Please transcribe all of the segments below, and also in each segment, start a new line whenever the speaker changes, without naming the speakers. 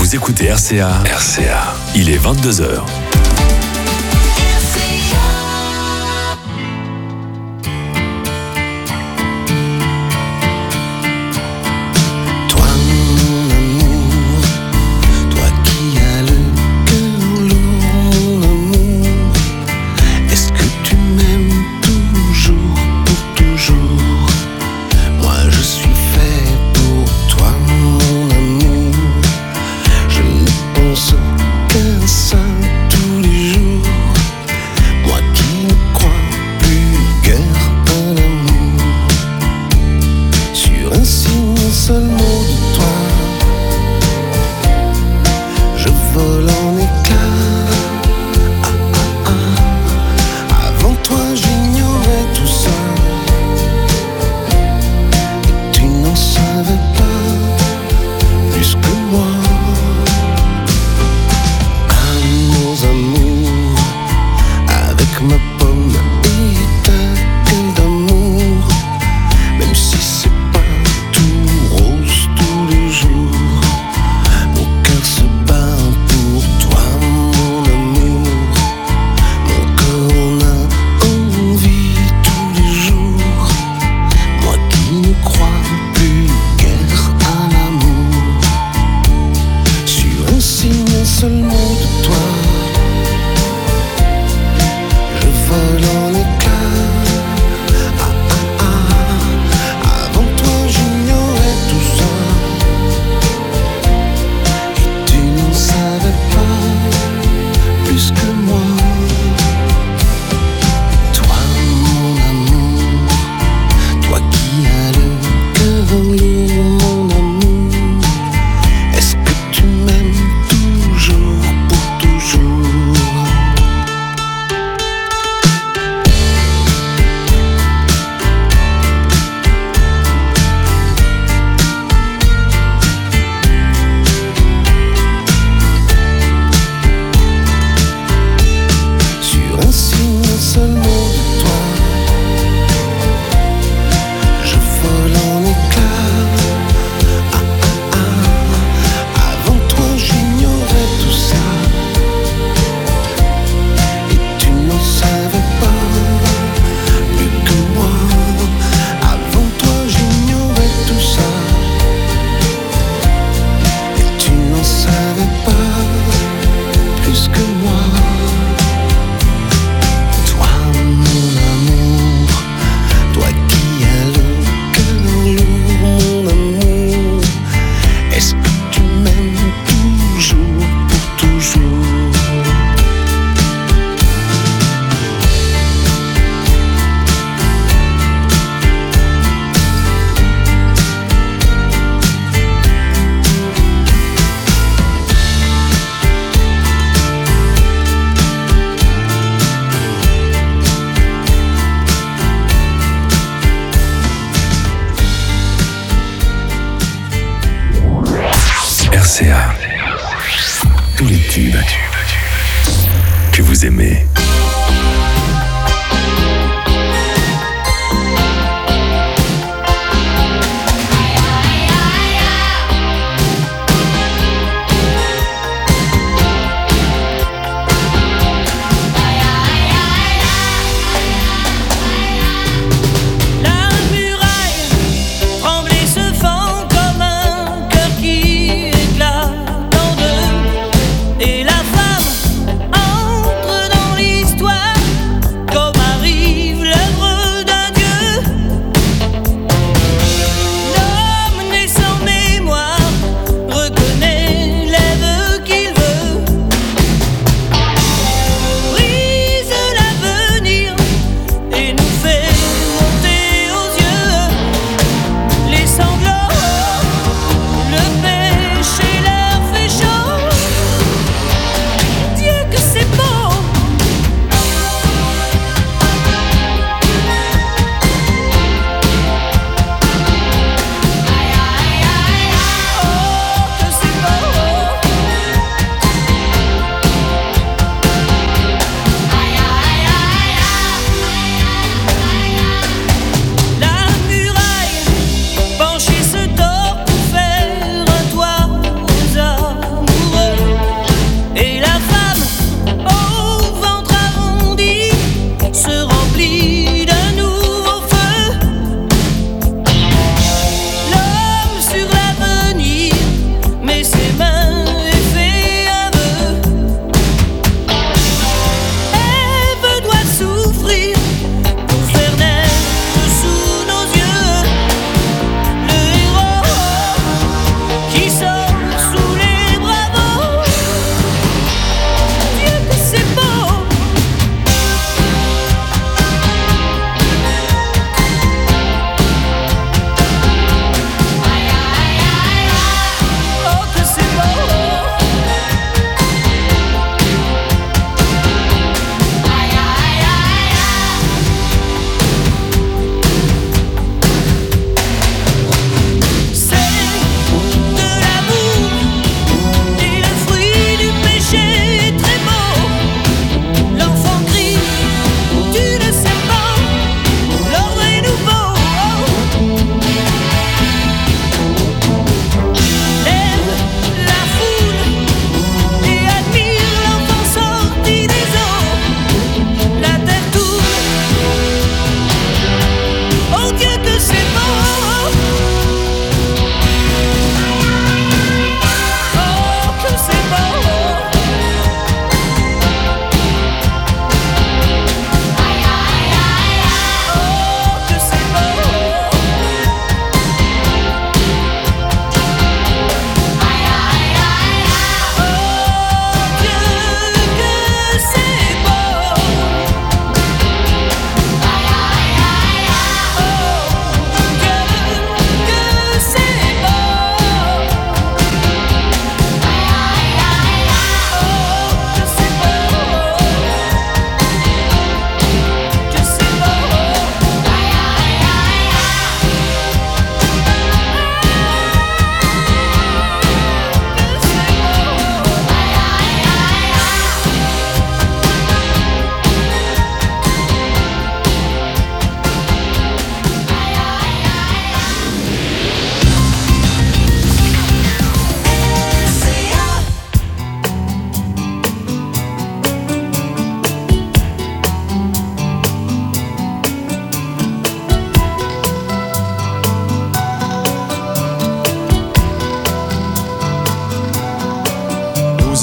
Vous écoutez RCA. RCA. Il est 22h. RCA. Tous les tubes que vous aimez.
Et la femme entre dans l'histoire.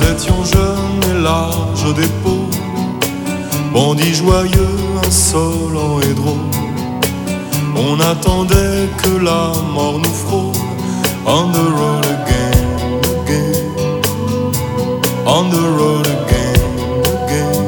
étions jeunes et larges d'épaules, bandits joyeux, insolents et drôles. On attendait que la mort nous frôle. On the road again, again. On the road again, again.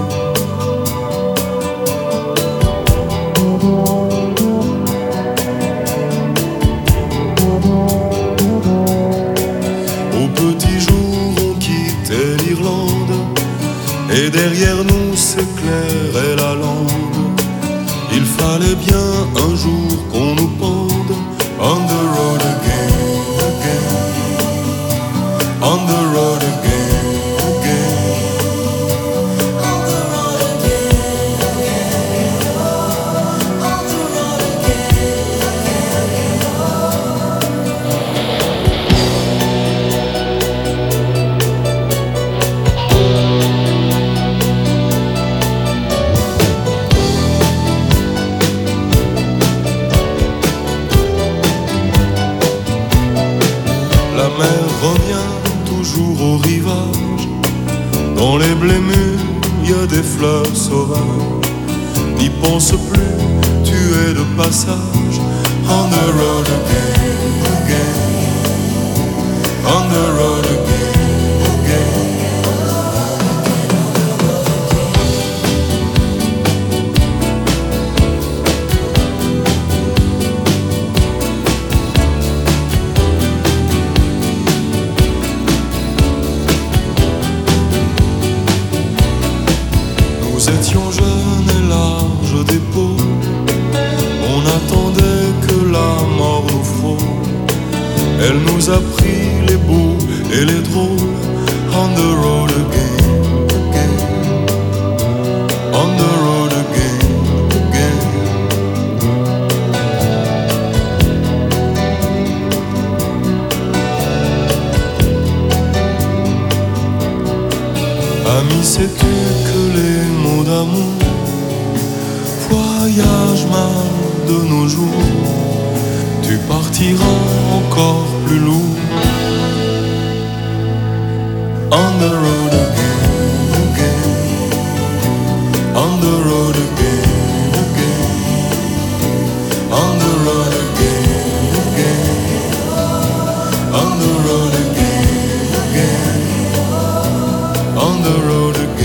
Au petit jour on quittait l'Irlande, et derrière nous s'éclairait la lande. Il fallait bien un jour qu'on nous pende. On the road again, again. On the road again, again. On the road again, again. On the road again, La mer revient toujours au rivage. Dans les blés mûrs, y a des fleurs sauvages. N'y pense plus, tu es de passage. On the road again, again. On the road again, again. Nous étions jeunes et larges d'épaules, on attendait que la mort nous frôle. Elle nous a pris les beaux et les drôles. On the road again, again. On the road again, again. Ami, sais-tu que les mots d'amour voyagent mal de nos jours? Tu partiras encore plus lourd. On the road again, again. On the road again, again. On the road again, again. On the road again, again. On the road again.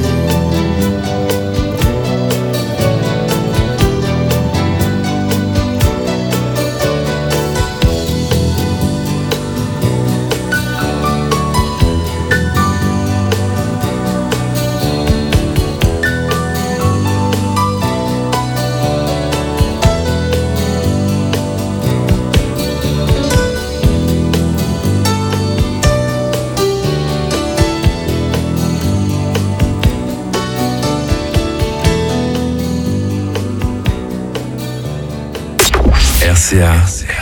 RCA.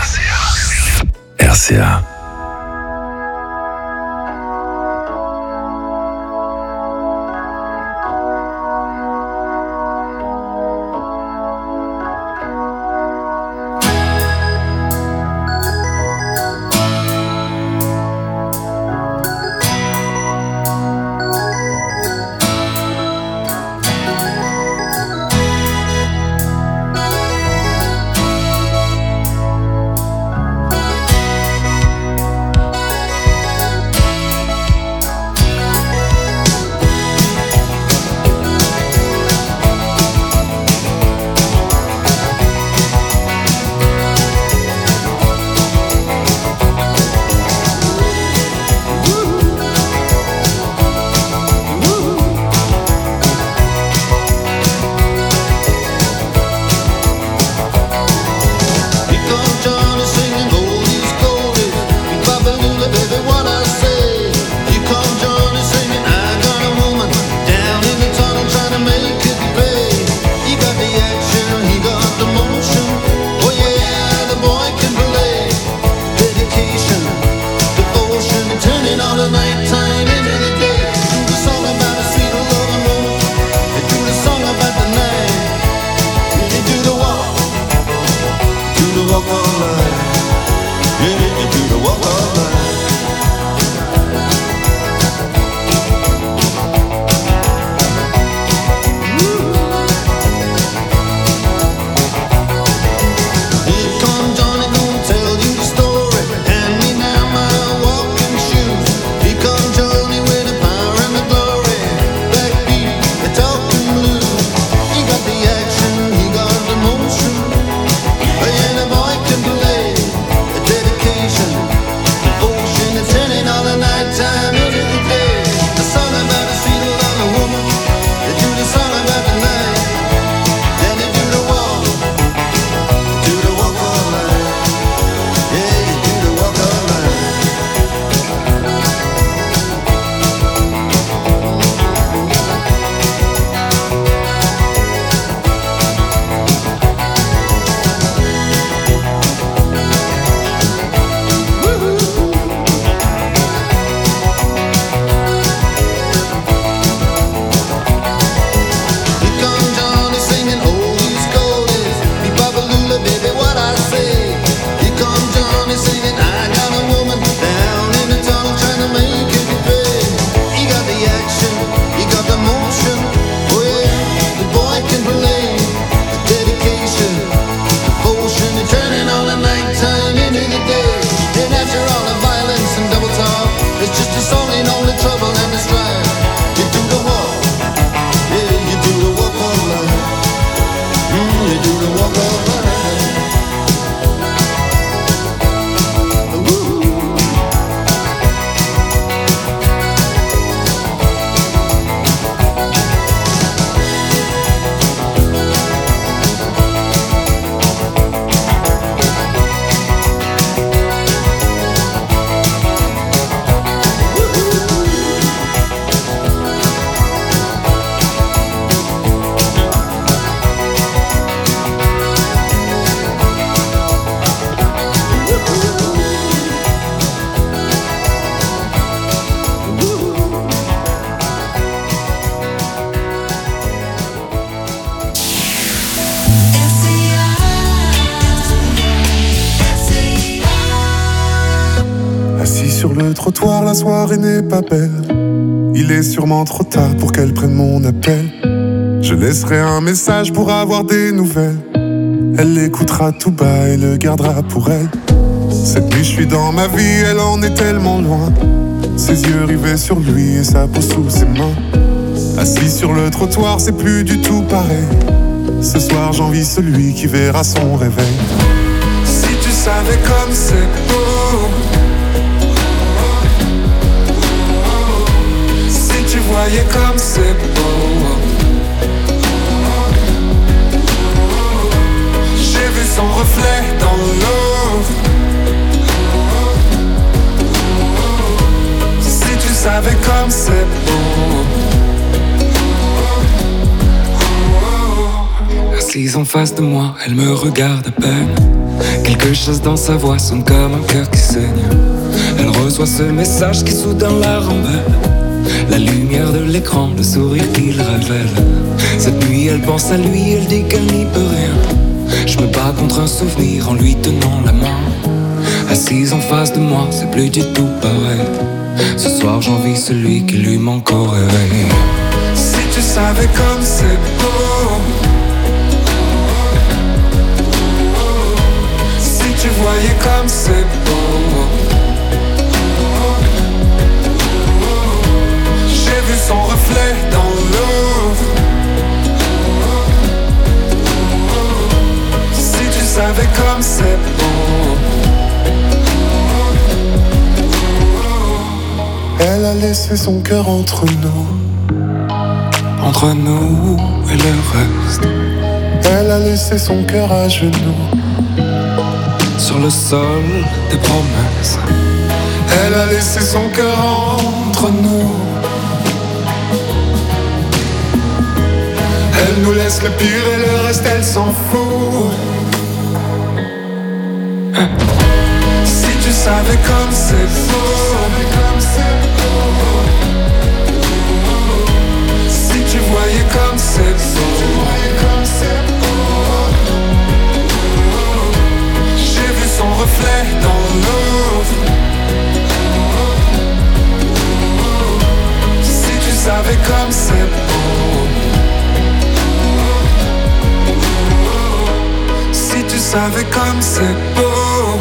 RCA.
sur le trottoir, la soirée n'est pas belle. Il est sûrement trop tard pour qu'elle prenne mon appel. Je laisserai un message pour avoir des nouvelles. Elle l'écoutera tout bas et le gardera pour elle. Cette nuit je suis dans ma vie, elle en est tellement loin. Ses yeux rivés sur lui et sa peau sous ses mains. Assis sur le trottoir, c'est plus du tout pareil. Ce soir j'envie celui qui verra son réveil. Si tu savais comme c'est beau, si tu voyais comme c'est beau. J'ai vu son reflet dans l'eau. Si tu savais comme c'est beau. Assise en face de moi, elle me regarde à peine. Quelque chose dans sa voix sonne comme un cœur qui saigne. Elle reçoit ce message qui soudain la rend belle. La lumière de l'écran, le sourire qu'il révèle. Cette nuit elle pense à lui, elle dit qu'elle n'y peut rien. Je me bats contre un souvenir en lui tenant la main. Assise en face de moi, c'est plus du tout pareil. Ce soir j'envie celui qui lui manque au réveil. Si tu savais comme c'est beau, si tu voyais comme c'est beau. J'ai vu son reflet dans l'eau. Si tu savais comme c'est beau. Elle a laissé son cœur entre nous et le reste. Elle a laissé son cœur à genoux sur le sol des promesses. Elle a laissé son cœur entre nous. Elle nous laisse le pire et le reste elle s'en fout. Si tu savais comme c'est beau. Si tu voyais comme c'est beau. J'ai vu son reflet dans l'eau. Si tu savais comme c'est beau. Si tu savais comme c'est beau.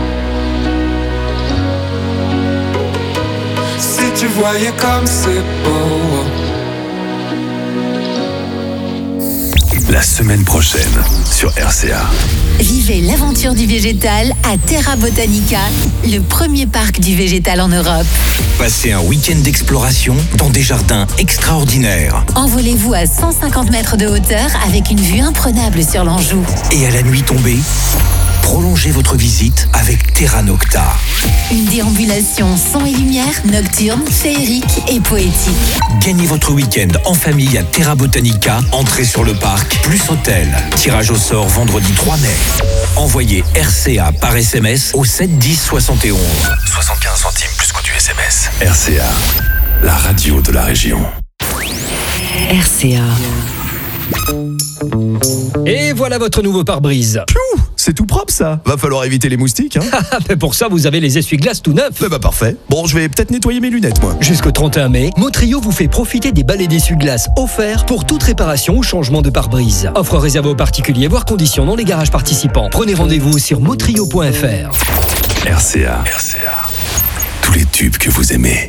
Si tu voyais comme c'est beau.
La semaine prochaine sur RCA.
Vivez l'aventure du végétal à Terra Botanica, le premier parc du végétal en Europe.
Passez un week-end d'exploration dans des jardins extraordinaires.
Envolez-vous à 150 mètres de hauteur avec une vue imprenable sur l'Anjou.
Et à la nuit tombée, prolongez votre visite avec Terra Nocta.
Une déambulation son et lumière, nocturne, féerique et poétique.
Gagnez votre week-end en famille à Terra Botanica, entrée sur le parc, plus hôtel. Tirage au sort vendredi 3 mai. Envoyez RCA par SMS au 7 10 71.
75 centimes plus coût du SMS. RCA, la radio de la région.
RCA.
Et voilà votre nouveau pare-brise.
Piou, c'est tout propre ça. Va falloir éviter les moustiques, hein.
Mais pour ça, vous avez les essuie-glaces tout neufs.
Bah parfait. Bon, je vais peut-être nettoyer mes lunettes, moi.
Jusqu'au 31 mai, Motrio vous fait profiter des balais d'essuie-glaces offerts pour toute réparation ou changement de pare-brise. Offre réservée aux particuliers, voire conditions dans les garages participants. Prenez rendez-vous sur motrio.fr.
RCA. Tous les tubes que vous aimez.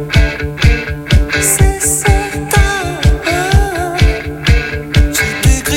C'est certain, j'ai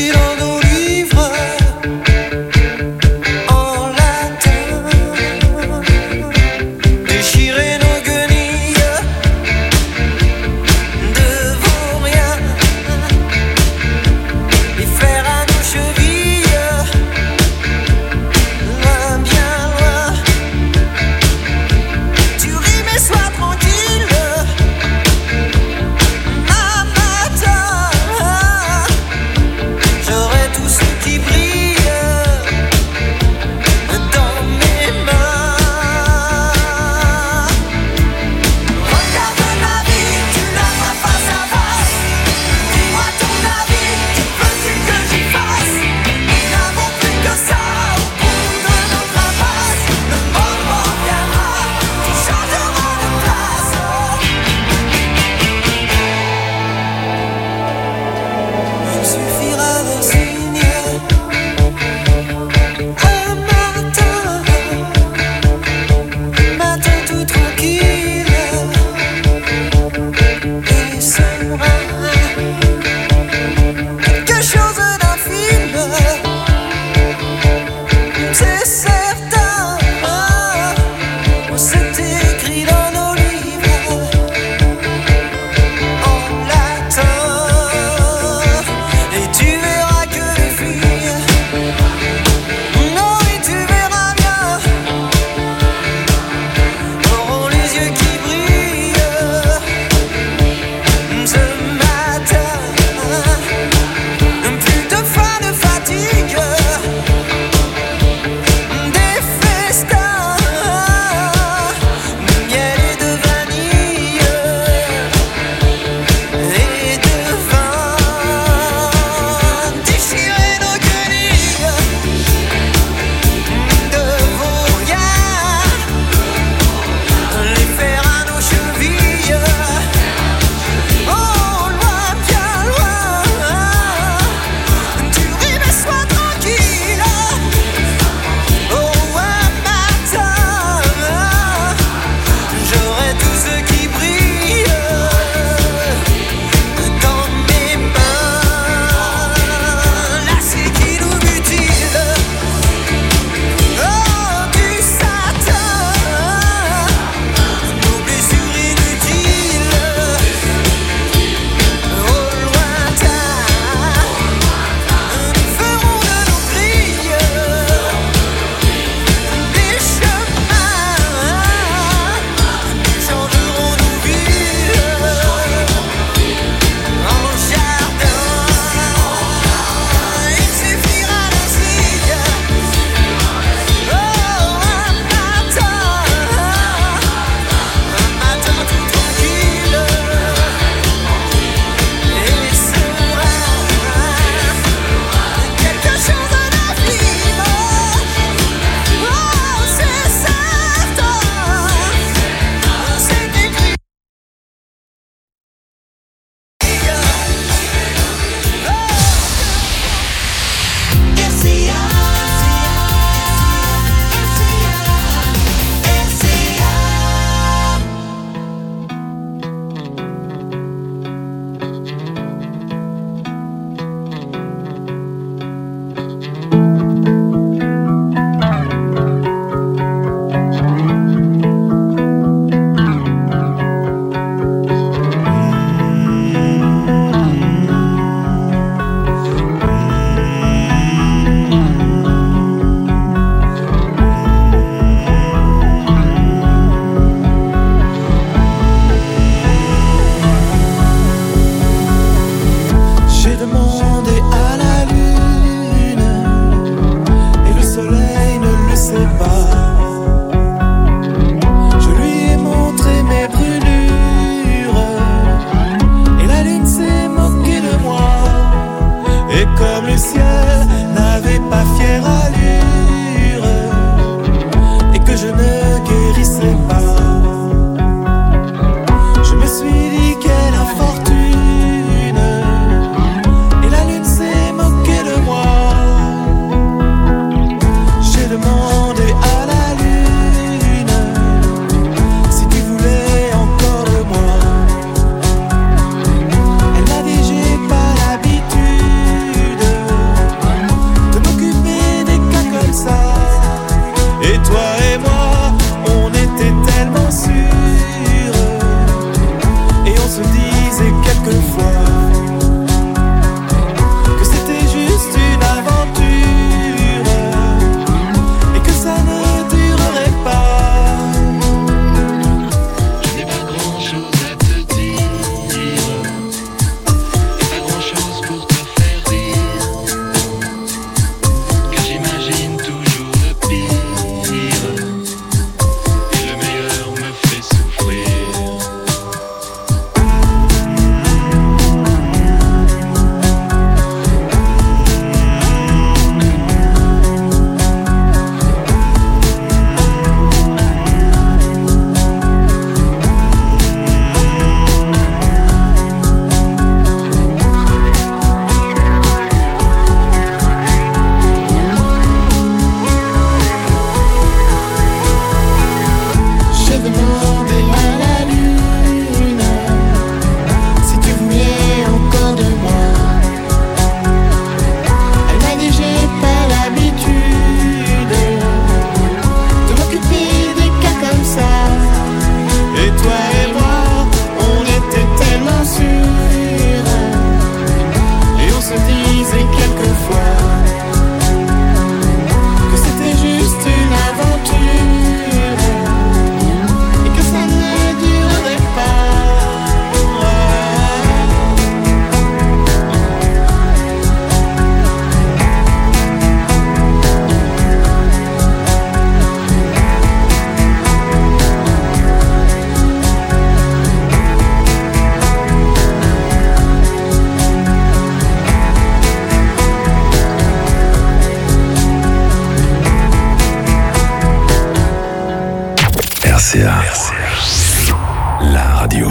RCA, la radio.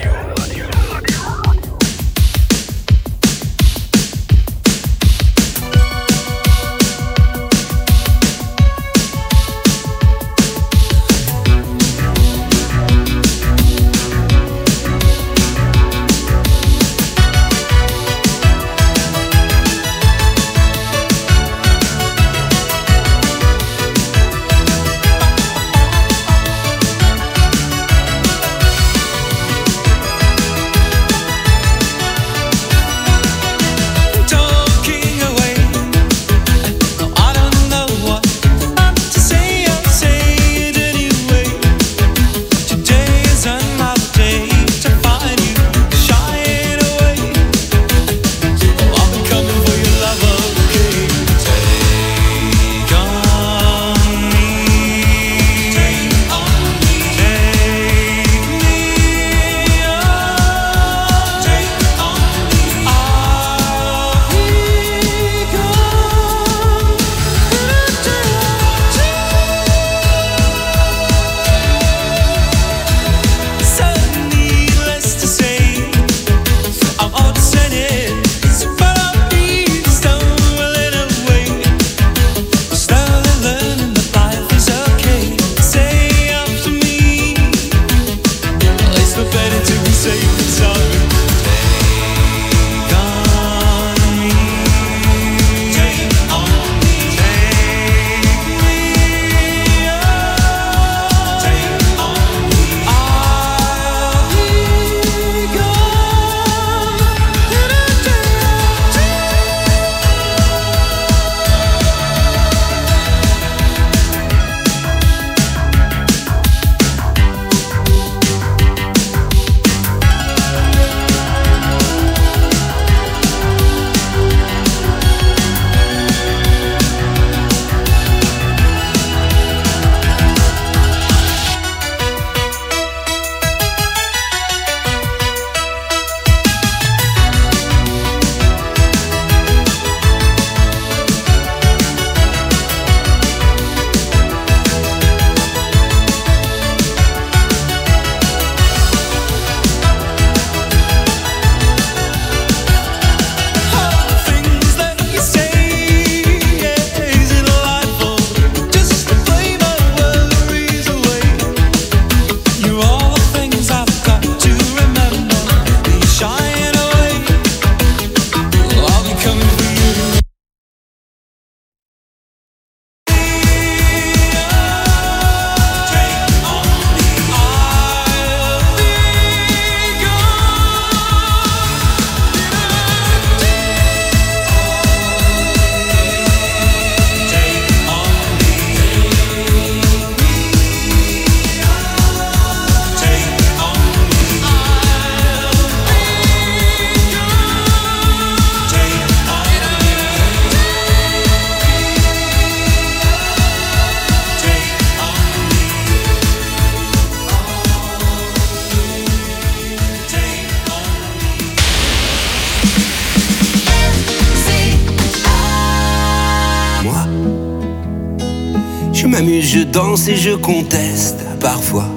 Je danse et je conteste parfois.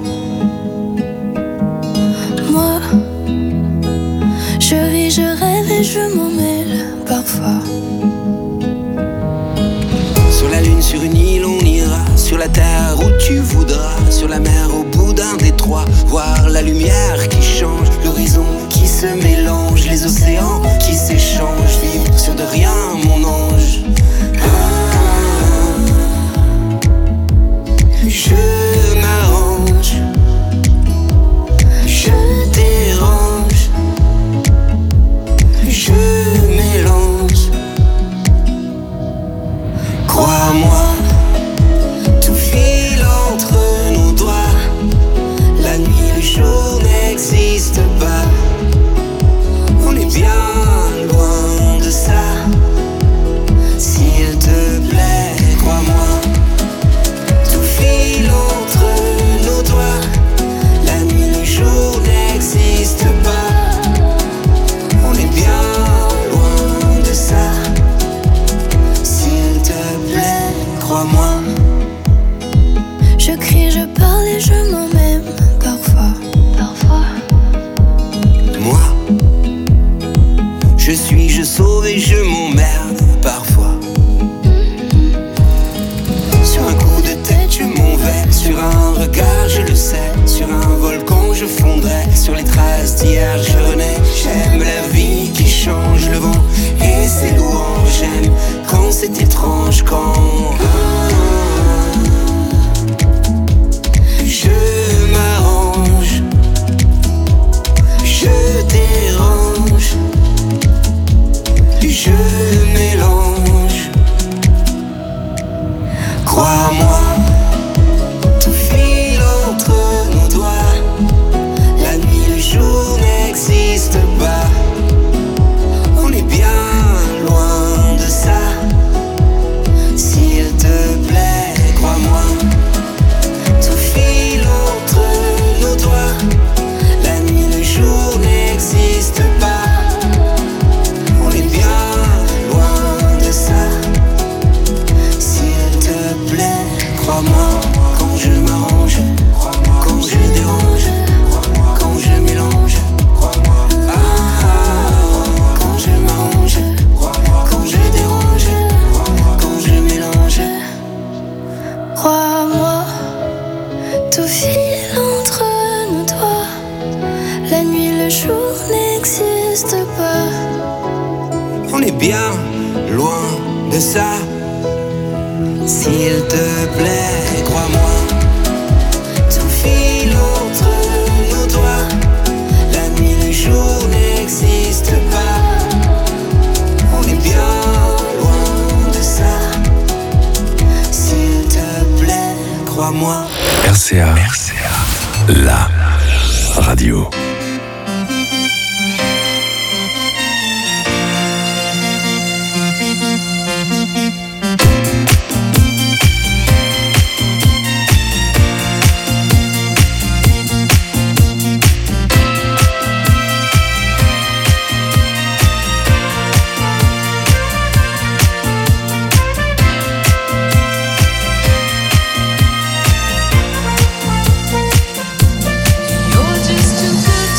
Moi, je vis, je rêve et je m'en mêle parfois.
Sur la lune, sur une île, on ira. Sur la terre où tu voudras. Sur la mer, au bout d'un détroit. Voir la lumière qui change, l'horizon qui se mélange, les océans qui s'échangent. Vivre sur de rien, mon ange. Je m'arrange, je dérange, je mélange. Crois-moi, tout file entre nos doigts. La nuit, le jour n'existe suis-je sauvé, je m'emmerde parfois. Sur un coup de tête je m'en vais, sur un regard je le sais, sur un volcan je fondrai, sur les traces d'hier je renais. J'aime la vie qui change, le vent et ses louanges. J'aime quand c'est étrange, quand je m'arrange, je dérange, je mélange. Crois-moi, tout file entre nos doigts. La nuit, le jour n'existe pas. On est bien loin de ça. S'il te plaît, crois-moi, tout file entre nos doigts. La nuit, le jour n'existe pas. On est bien loin de ça. S'il te plaît, crois-moi, quand je m'arrange, quand je dérange, quand je mélange. Quand je m'arrange, quand je dérange, quand je mélange.
Crois-moi, tout file entre nos doigts. La nuit, le jour n'existe pas.
On est bien loin de ça. S'il te plaît, crois-moi, tout file entre nos doigts. La nuit, le jour n'existe pas. On est bien loin de ça. S'il te plaît, crois-moi.
RCA, la radio.
You're just too good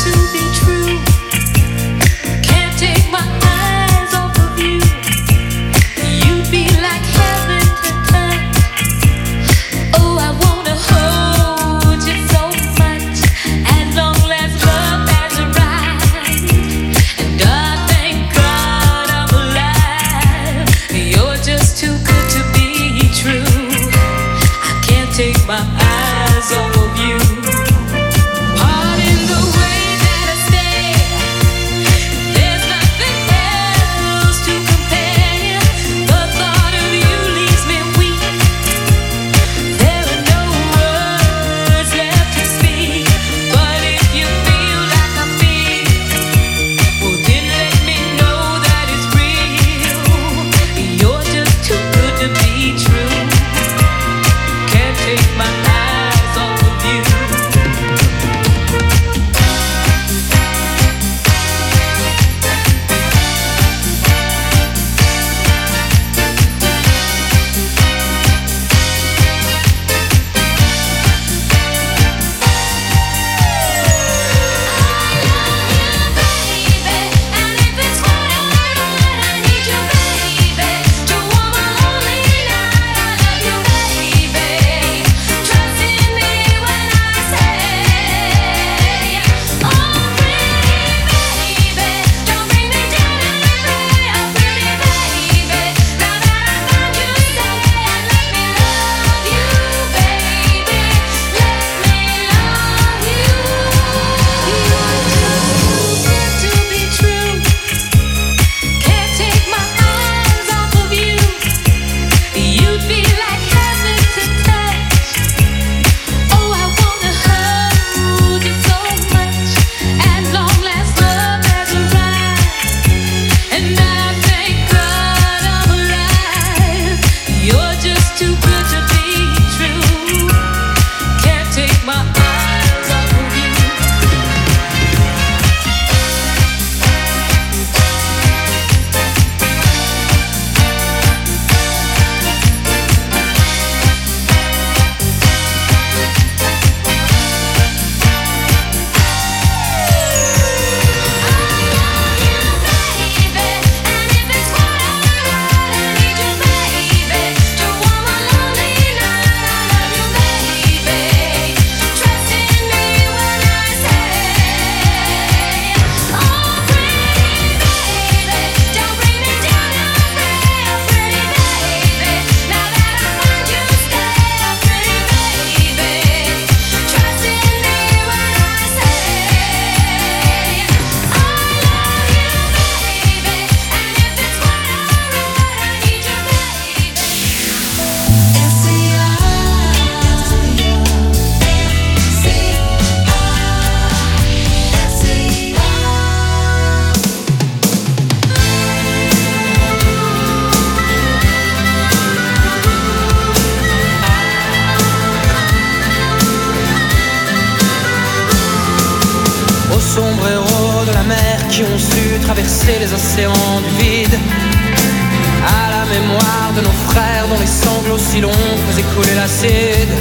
qui ont su traverser les océans du vide. À la mémoire de nos frères dont les sanglots si longs faisaient couler l'acide.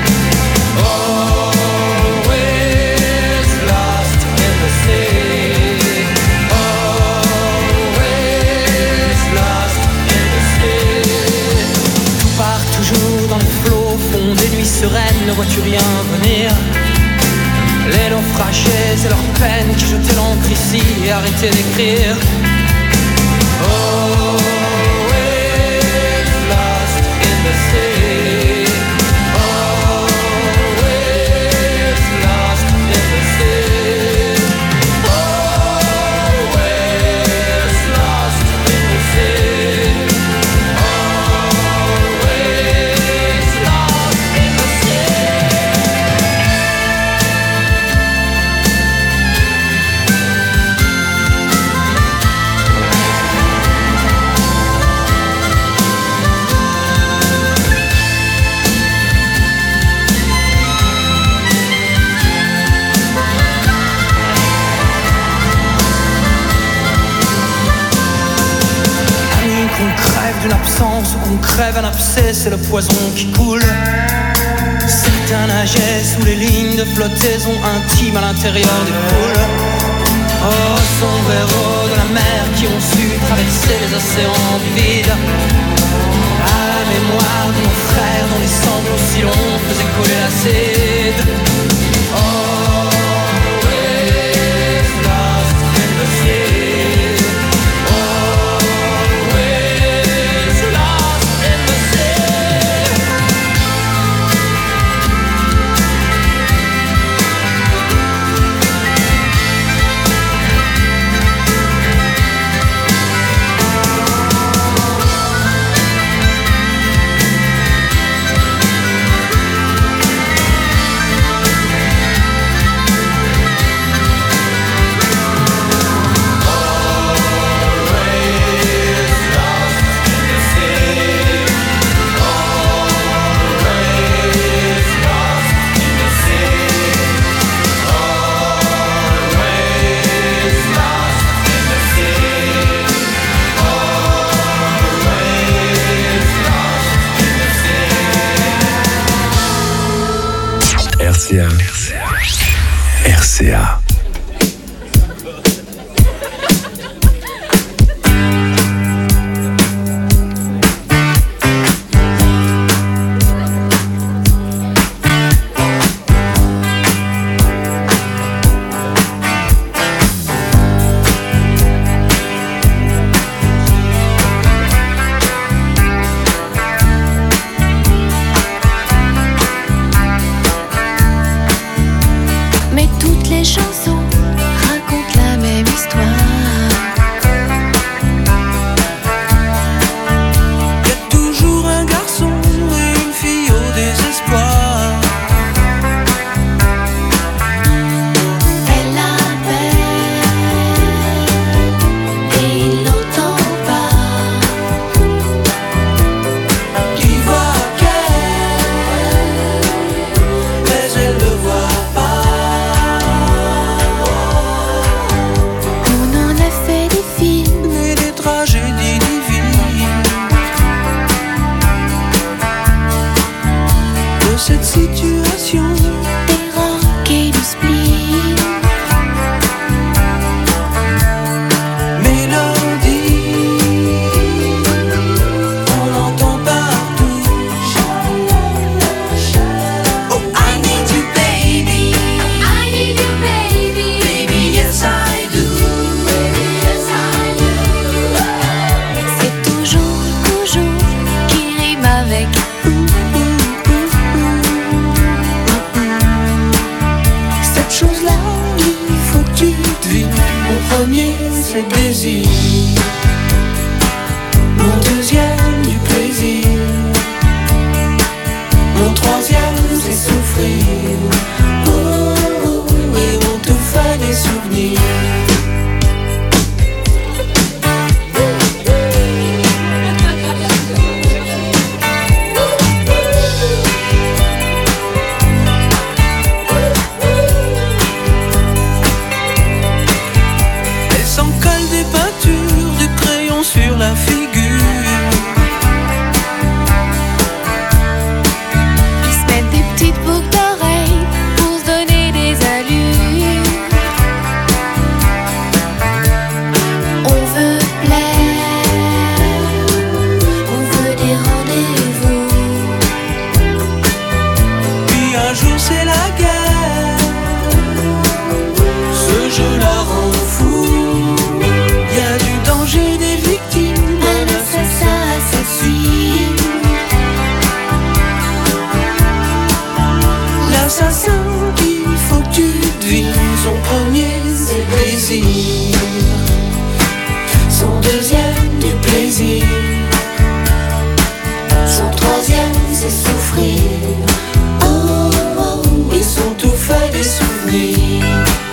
Always lost in the sea. Always lost in the sea. Tout part toujours dans les flots, fond des nuits sereines, ne vois-tu rien venir? Les naufragés et leurs peines qui jetaient l'encre ici et arrêtaient d'écrire. Always lost in the sea. Always lost in the sea. Always lost in the sea. Always lost in the sea. Qu'on crève d'une absence ou qu'on crève un abcès, c'est le poison qui coule. Certains nageaient sous les lignes de flottaison intimes à l'intérieur des poules. Oh, sombres héros de la mer qui ont su traverser les océans du vide. À la mémoire de nos frères dont les sanglots si longs faisaient couler l'acide. Always lost in the sea.
RCA.
Mais toutes les chansons racontent la même histoire.
Y a toujours un garçon et une fille au désespoir.
Elle l'appelle et il n'entend pas.
Il voit qu'elle, mais elle le voit pas.
On en a fait des films
Et des tragédies divines de cette situation.
des rocs et du spleen.
Mélodie, on l'entend partout. Oh, I need you, baby.
I need you, baby.
Baby, yes I do.
C'est toujours, toujours qui rime avec
Cette chose-là, il faut que tu devines. Mon premier, c'est le désir. Mon deuxième, du plaisir. Mon troisième, c'est souffrir. Oh, oh, et on te fait des souvenirs. Elle s'en plaisir. Son troisième, c'est souffrir. Oh, oh, et son tout fait des souvenirs.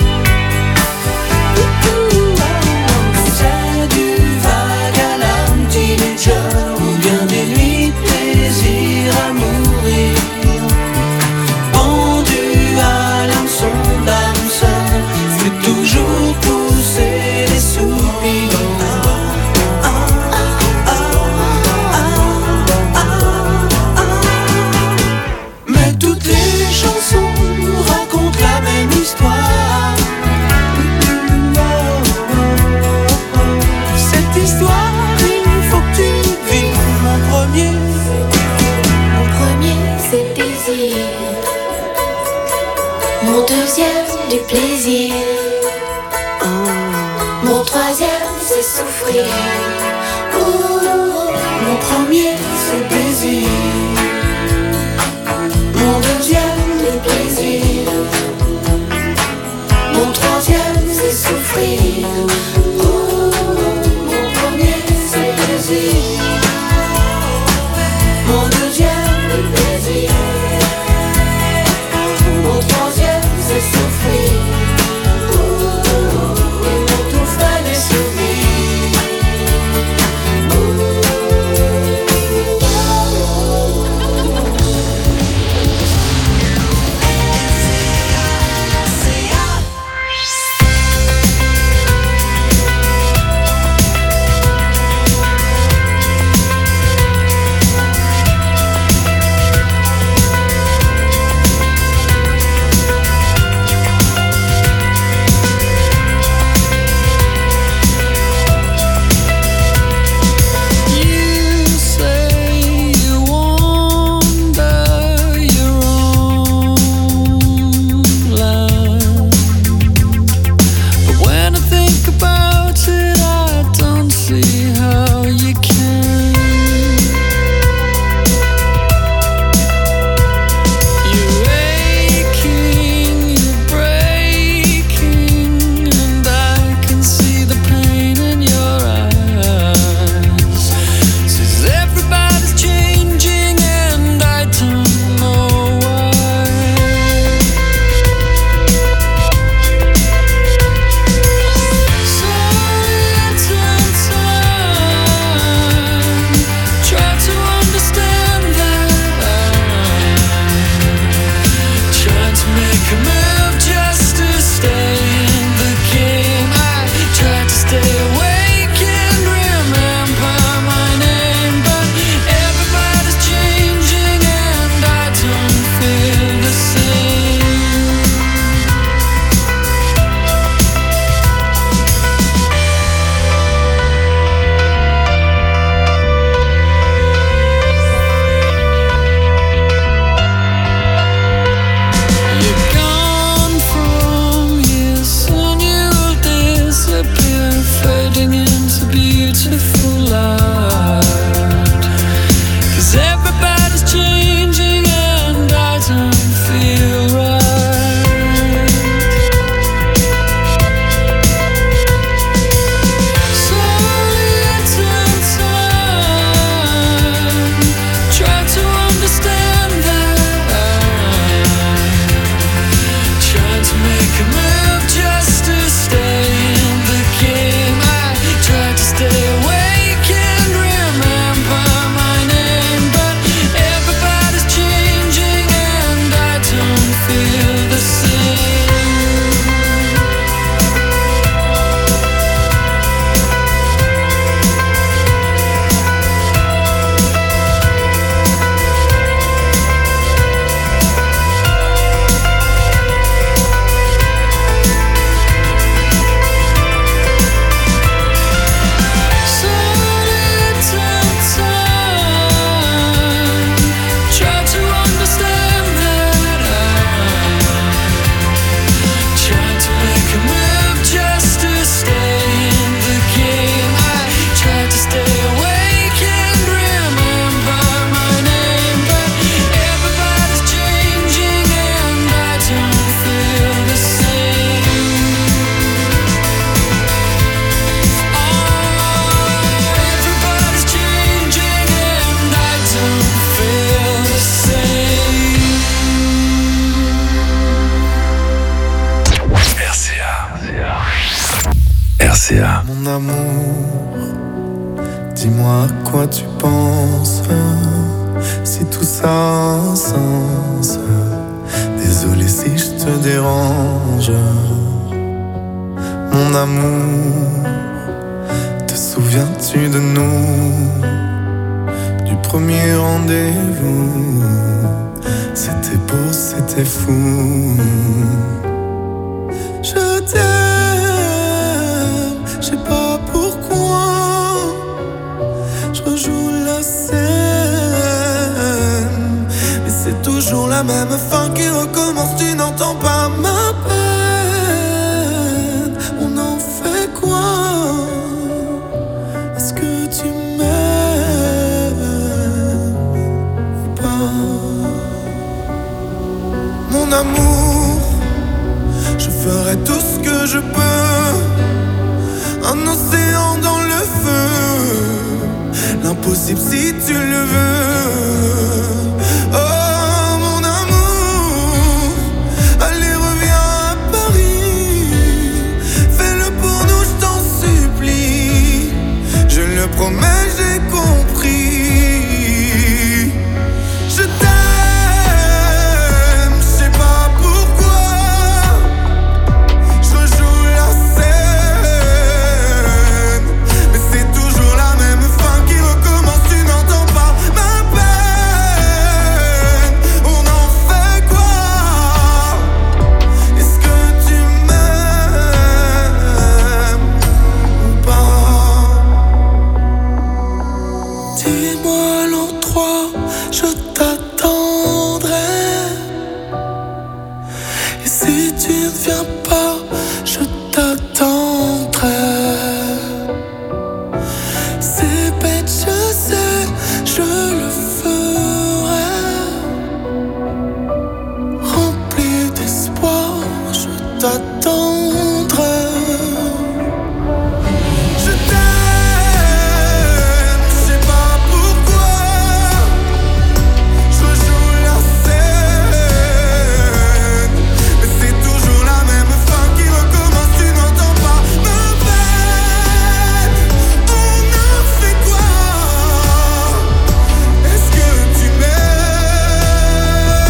C'est du vague à l'âme, teenager, ou bien des nuits de plaisir à mourir. Pendu à l'hameçon d'âme sœur, fait toujours pousser les soupirs. Mais toutes les chansons racontent la même histoire. Cette histoire, il faut que tu vives.
Mon premier, c'est désir. Mon deuxième, du plaisir. Mon troisième, c'est souffrir.
Mon premier, c'est plaisir. Mon deuxième, le plaisir. Mon troisième, c'est souffrir. Mon premier, c'est plaisir. Mon deuxième, le plaisir. Mon troisième, c'est souffrir. Et mon tout fait des souvenirs.
RCA.
Mon amour, dis-moi à quoi tu penses, si tout ça a un sens. Désolé si je te dérange. Mon amour, te souviens-tu de nous, du premier rendez-vous? C'était beau, c'était fou. Je t'aime, je sais pas pourquoi. Je rejoue la scène, mais c'est toujours la même fin qui recommence. Tu n'entends pas ma peine. On en fait quoi? Est-ce que tu m'aimes ou pas? Mon amour, je ferai tout ce que je peux. Un océan dans le feu, l'impossible si tu le veux. Oh mon amour, allez reviens à Paris. Fais-le pour nous, je t'en supplie. Je le promets, j'ai compris. Je t'aime, je sais pas pourquoi. Je rejoue la scène, mais c'est toujours la même fin qui recommence. Tu n'entends pas ma peine. On en fait quoi? Est-ce que tu m'aimes ou pas? Dis-moi l'endroit, je t'attendrai. Et si tu ne viens pas, je t'attendrai. C'est bête, je sais, je le ferai. Rempli d'espoir, je t'attendrai. Je t'aime, je sais pas pourquoi. Je rejoue la scène, mais c'est toujours la même fin qui recommence. Tu n'entends pas ma peine. On en fait quoi? Est-ce que tu m'aimes?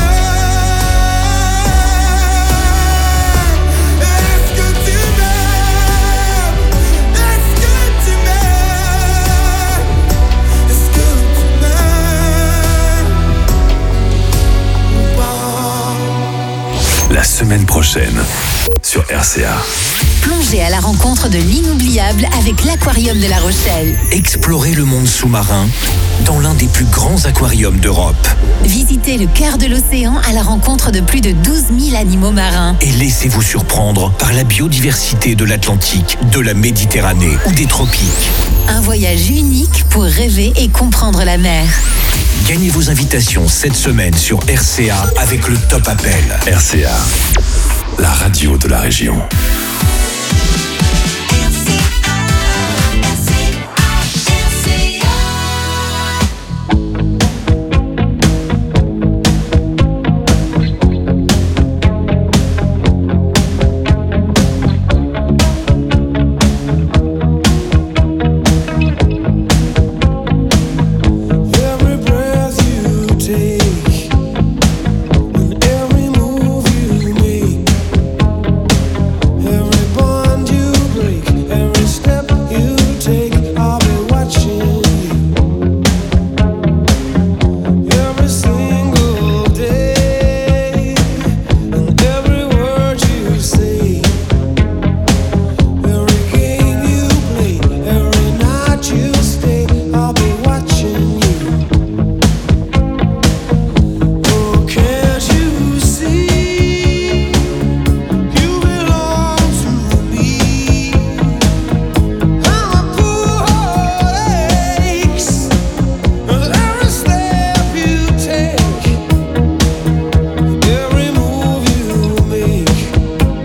Est-ce que tu m'aimes? Est-ce que tu m'aimes? Est-ce que tu m'aimes ou pas?
La semaine prochaine sur RCA.
Plongez à la rencontre de l'inoubliable avec l'Aquarium de La Rochelle.
Explorez le monde sous-marin dans l'un des plus grands aquariums d'Europe.
Visitez le cœur de l'océan à la rencontre de plus de 12 000 animaux marins.
Et laissez-vous surprendre par la biodiversité de l'Atlantique, de la Méditerranée ou des tropiques.
Un voyage unique pour rêver et comprendre la mer.
Gagnez vos invitations cette semaine sur RCA avec le Top Appel.
RCA, la radio de la région.
Every breath you take, and every move you make, every bond you break, every step you take, I'll be watching you. Every single day, and every word you say, every game you play, every night you stay, I'll be watching you. Oh, can't you see? You belong to me. I'm a poor heart aches with every step you take, every move you make,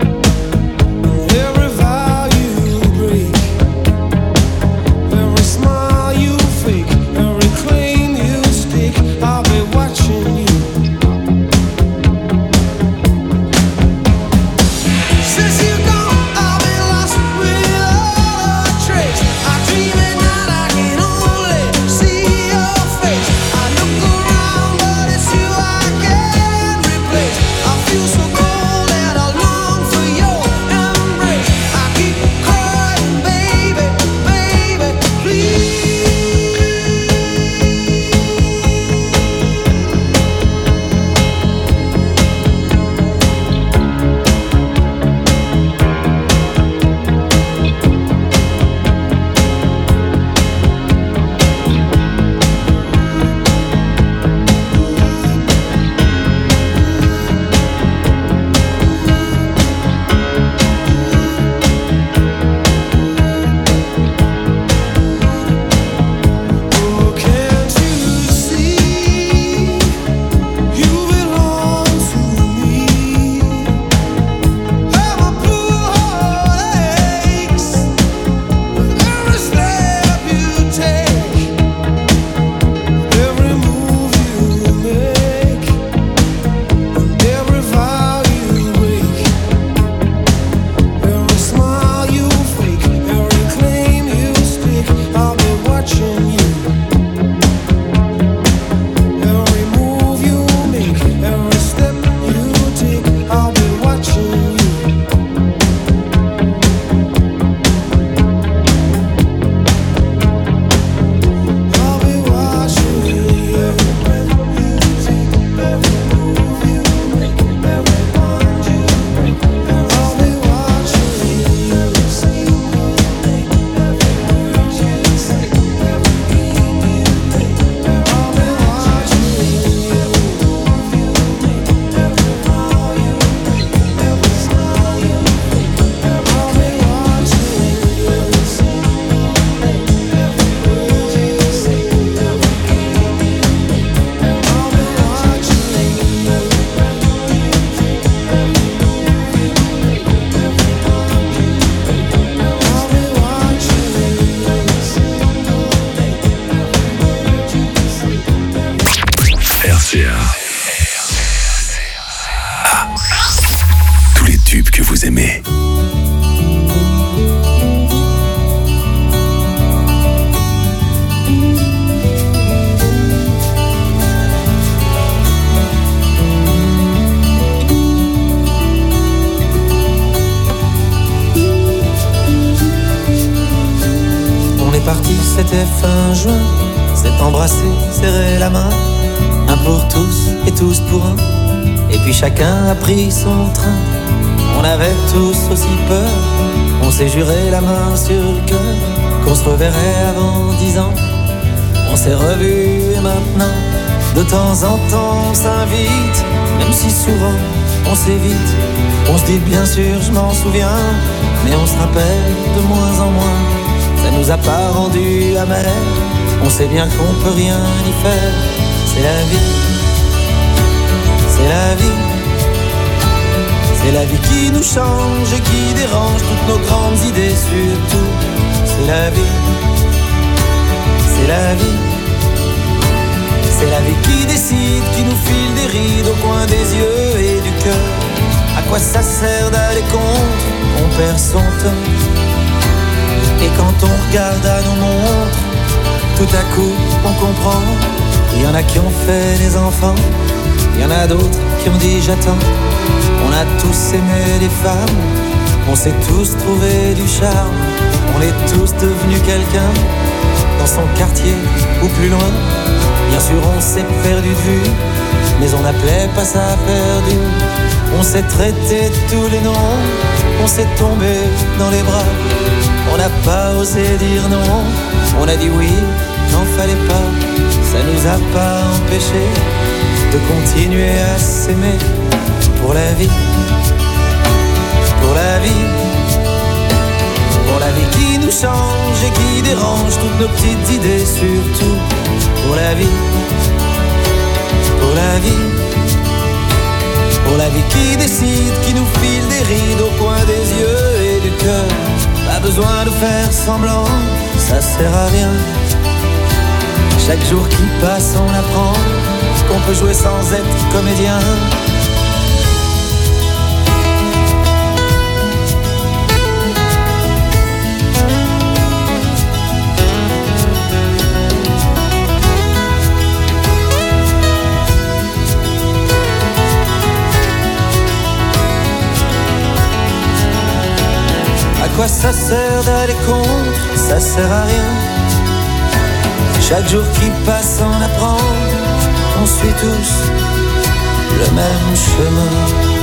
every vow you break, every smile
RCA. Tous les tubes que vous aimez.
On est parti, c'était fin juin. S'est embrassé, serré la main. Un pour tous et tous pour un. Et puis chacun a pris son train. On avait tous aussi peur. On s'est juré la main sur le cœur qu'on se reverrait avant 10 ans. On s'est revus et maintenant de temps en temps on s'invite. Même si souvent on s'évite. On se dit bien sûr je m'en souviens. Mais on se rappelle de moins en moins. Ça nous a pas rendu amers. On sait bien qu'on peut rien y faire. C'est la vie. C'est la vie. C'est la vie qui nous change et qui dérange toutes nos grandes idées surtout. C'est la vie. C'est la vie. C'est la vie qui décide, qui nous file des rides au coin des yeux et du cœur. À quoi ça sert d'aller contre? On perd son temps. Et quand on regarde à nos montres, tout à coup on comprend. Il y en a qui ont fait des enfants, il y en a d'autres qui ont dit j'attends. On a tous aimé des femmes, on s'est tous trouvé du charme. On est tous devenus quelqu'un, dans son quartier ou plus loin. Bien sûr on s'est perdu de vue, mais on n'appelait pas ça perdu. On s'est traité tous les noms, on s'est tombé dans les bras. On n'a pas osé dire non, on a dit oui, n'en fallait pas. Ça nous a pas empêché de continuer à s'aimer. Pour la vie, pour la vie, pour la vie qui nous change et qui dérange toutes nos petites idées surtout. Pour la vie, pour la vie, pour la vie qui décide, qui nous file des rides au coin des yeux et du cœur. Pas besoin de faire semblant, ça sert à rien. Chaque jour qui passe on apprend qu'on peut jouer sans être comédien. À quoi ça sert d'aller contre? Ça sert à rien. Chaque jour qui passe on apprend. On suit tous le même chemin.